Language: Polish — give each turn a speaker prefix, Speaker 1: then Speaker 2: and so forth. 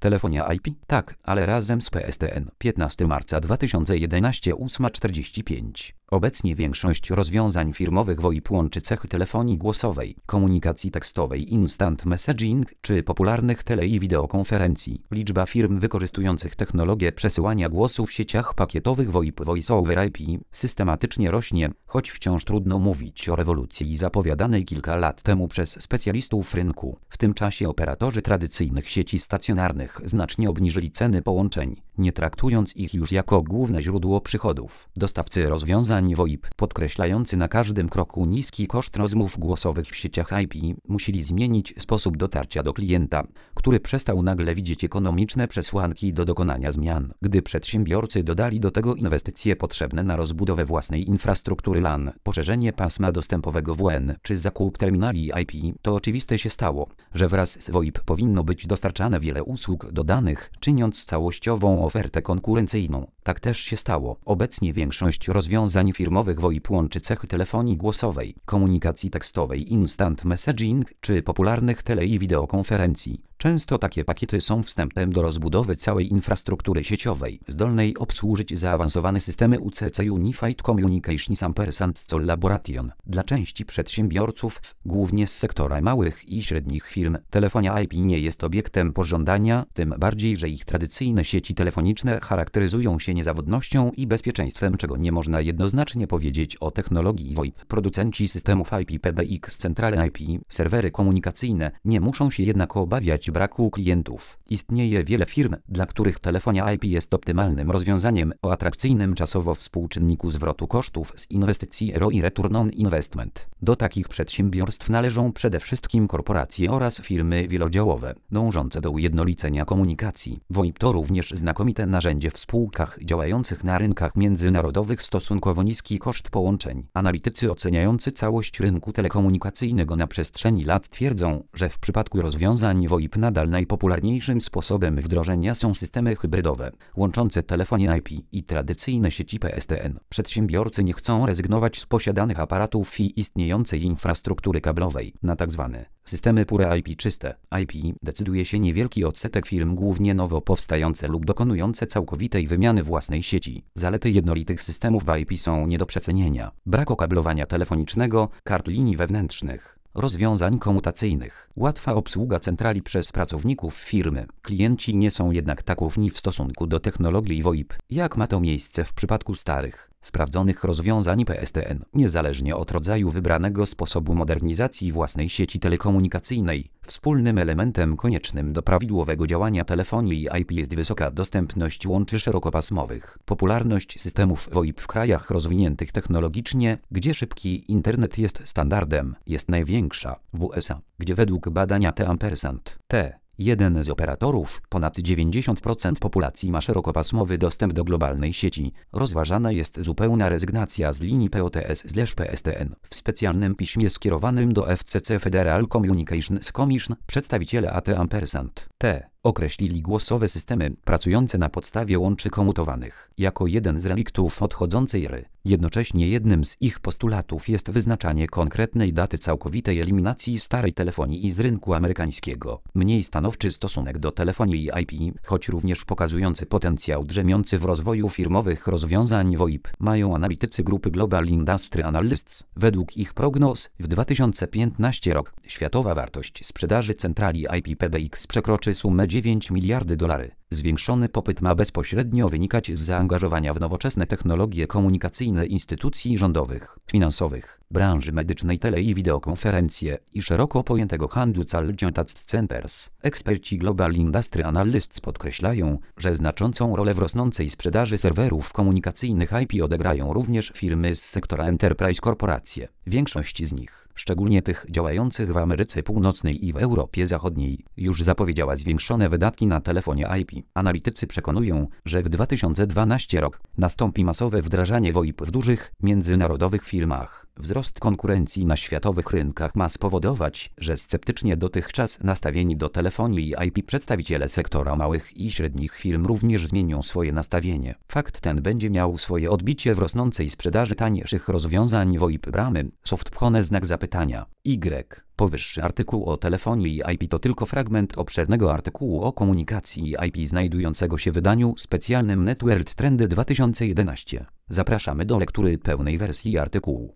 Speaker 1: Telefonia IP? Tak, ale razem z PSTN. 15 marca 2011 8:45. Obecnie większość rozwiązań firmowych VoIP łączy cechy telefonii głosowej, komunikacji tekstowej, instant messaging czy popularnych tele- i wideokonferencji. Liczba firm wykorzystujących technologię przesyłania głosu w sieciach pakietowych VoIP Voice over IP systematycznie rośnie, choć wciąż trudno mówić o rewolucji zapowiadanej kilka lat temu przez specjalistów rynku. W tym czasie operatorzy tradycyjnych sieci stacjonarnych znacznie obniżyli ceny połączeń, nie traktując ich już jako główne źródło przychodów. Dostawcy rozwiązań VoIP, podkreślający na każdym kroku niski koszt rozmów głosowych w sieciach IP, musieli zmienić sposób dotarcia do klienta, który przestał nagle widzieć ekonomiczne przesłanki do dokonania zmian. Gdy przedsiębiorcy dodali do tego inwestycje potrzebne na rozbudowę własnej infrastruktury LAN, poszerzenie pasma dostępowego WLAN czy zakup terminali IP, to oczywiste się stało, że wraz z VoIP powinno być dostarczane wiele usług dodanych, czyniąc całościową ofertę konkurencyjną. Tak też się stało. Obecnie większość rozwiązań firmowych VoIP łączy cechy telefonii głosowej, komunikacji tekstowej, instant messaging czy popularnych tele- i wideokonferencji. Często takie pakiety są wstępem do rozbudowy całej infrastruktury sieciowej, zdolnej obsłużyć zaawansowane systemy UCC Unified Communications Collaboration. Dla części przedsiębiorców, głównie z sektora małych i średnich firm, telefonia IP nie jest obiektem pożądania, tym bardziej, że ich tradycyjne sieci telefoniczne charakteryzują się niezawodnością i bezpieczeństwem, czego nie można jednoznacznie powiedzieć o technologii VoIP. Producenci systemów IP PBX, centrale IP, serwery komunikacyjne nie muszą się jednak obawiać braku klientów. Istnieje wiele firm, dla których telefonia IP jest optymalnym rozwiązaniem o atrakcyjnym czasowo współczynniku zwrotu kosztów z inwestycji ROI Return on Investment. Do takich przedsiębiorstw należą przede wszystkim korporacje oraz firmy wielodziałowe, dążące do ujednolicenia komunikacji. VoIP to również znakomite narzędzie w spółkach działających na rynkach międzynarodowych. Stosunkowo niski koszt połączeń. Analitycy oceniający całość rynku telekomunikacyjnego na przestrzeni lat twierdzą, że w przypadku rozwiązań VoIP nadal najpopularniejszym sposobem wdrożenia są systemy hybrydowe, łączące telefonię IP i tradycyjne sieci PSTN. Przedsiębiorcy nie chcą rezygnować z posiadanych aparatów i istniejącej infrastruktury kablowej na tzw. systemy pure IP czyste. IP decyduje się niewielki odsetek firm, głównie nowo powstające lub dokonujące całkowitej wymiany własnej sieci. Zalety jednolitych systemów IP są nie do przecenienia. Brak okablowania telefonicznego, kart linii wewnętrznych, rozwiązań komutacyjnych, łatwa obsługa centrali przez pracowników firmy. Klienci nie są jednak tak ufni w stosunku do technologii VoIP, jak ma to miejsce w przypadku starych, sprawdzonych rozwiązań PSTN. Niezależnie od rodzaju wybranego sposobu modernizacji własnej sieci telekomunikacyjnej, wspólnym elementem koniecznym do prawidłowego działania telefonii IP jest wysoka dostępność łączy szerokopasmowych. Popularność systemów VoIP w krajach rozwiniętych technologicznie, gdzie szybki internet jest standardem, jest największa. W USA, gdzie według badania jeden z operatorów, ponad 90% populacji ma szerokopasmowy dostęp do globalnej sieci, rozważana jest zupełna rezygnacja z linii POTS/PSTN. W specjalnym piśmie skierowanym do FCC Federal Communications Commission przedstawiciele określili głosowe systemy pracujące na podstawie łączy komutowanych jako jeden z reliktów odchodzącej ery. Jednocześnie jednym z ich postulatów jest wyznaczanie konkretnej daty całkowitej eliminacji starej telefonii z rynku amerykańskiego. Mniej stanowczy stosunek do telefonii IP, choć również pokazujący potencjał drzemiący w rozwoju firmowych rozwiązań VoIP, mają analitycy grupy Global Industry Analysts. Według ich prognoz w 2015 rok światowa wartość sprzedaży centrali IP PBX przekroczy sumę $9 miliardy. Zwiększony popyt ma bezpośrednio wynikać z zaangażowania w nowoczesne technologie komunikacyjne instytucji rządowych, finansowych, branży medycznej, tele- i wideokonferencje i szeroko pojętego handlu data centers. Eksperci Global Industry Analysts podkreślają, że znaczącą rolę w rosnącej sprzedaży serwerów komunikacyjnych IP odegrają również firmy z sektora enterprise, korporacje. Większość z nich, szczególnie tych działających w Ameryce Północnej i w Europie Zachodniej, już zapowiedziała zwiększone wydatki na telefonie IP. Analitycy przekonują, że w 2012 rok nastąpi masowe wdrażanie VoIP w dużych, międzynarodowych firmach. Wzrost konkurencji na światowych rynkach ma spowodować, że sceptycznie dotychczas nastawieni do telefonii IP przedstawiciele sektora małych i średnich firm również zmienią swoje nastawienie. Fakt ten będzie miał swoje odbicie w rosnącej sprzedaży tańszych rozwiązań VoIP. Bramy, softphone, znak zapytania. Powyższy artykuł o telefonii i IP to tylko fragment obszernego artykułu o komunikacji i IP znajdującego się w wydaniu specjalnym NetWorld Trendy 2011. Zapraszamy do lektury pełnej wersji artykułu.